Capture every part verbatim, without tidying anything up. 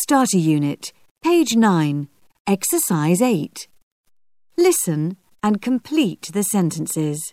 Starter Unit, page nine, exercise eight. Listen and complete the sentences.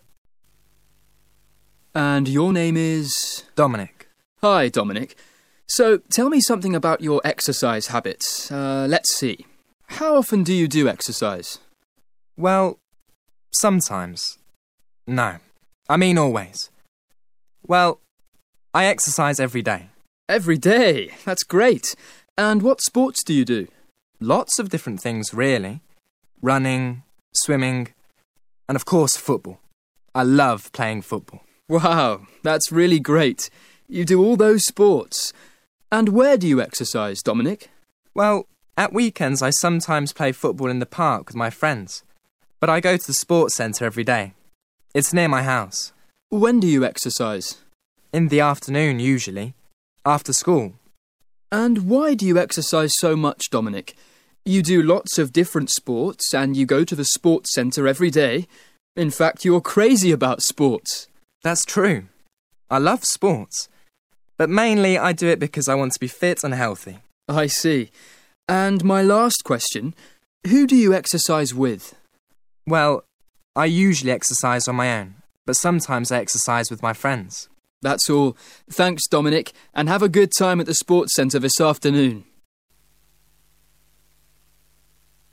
And your name is? Dominic. Hi, Dominic. So, tell me something about your exercise habits. Uh, let's see. How often do you do exercise? Well, sometimes. No, I mean always. Well, I exercise every day. Every day? That's great. And what sports do you do? Lots of different things, really. Running, swimming, and of course football. I love playing football. Wow, that's really great. You do all those sports. And where do you exercise, Dominic? Well, at weekends I sometimes play football in the park with my friends. But I go to the sports centre every day. It's near my house. When do you exercise? In the afternoon, usually. After school. And why do you exercise so much, Dominic? You do lots of different sports and you go to the sports centre every day. In fact, you're crazy about sports. That's true. I love sports. But mainly I do it because I want to be fit and healthy. I see. And my last question, who do you exercise with? Well, I usually exercise on my own, but sometimes I exercise with my friends. That's all. Thanks, Dominic, and have a good time at the sports centre this afternoon.